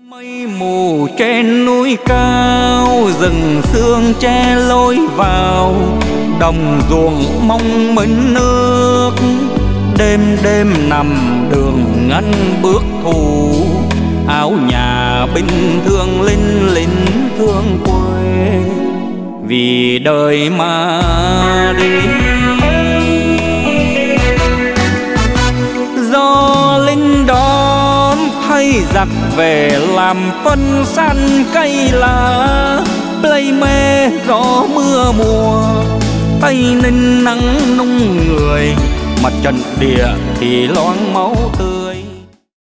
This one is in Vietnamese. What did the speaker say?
Mây mù trên núi cao, rừng sương che lối vào, đồng ruộng mong mến nước. Đêm đêm nằm đường ngăn bước thủ, áo nhà bình thường linh linh thương quê. Vì đời mà đi, do lính đón thay giặc về làm phân săn cây lá. Plei mê gió mưa mùa, Tây Ninh nắng nung người, mặt trận địa thì loáng máu tươi.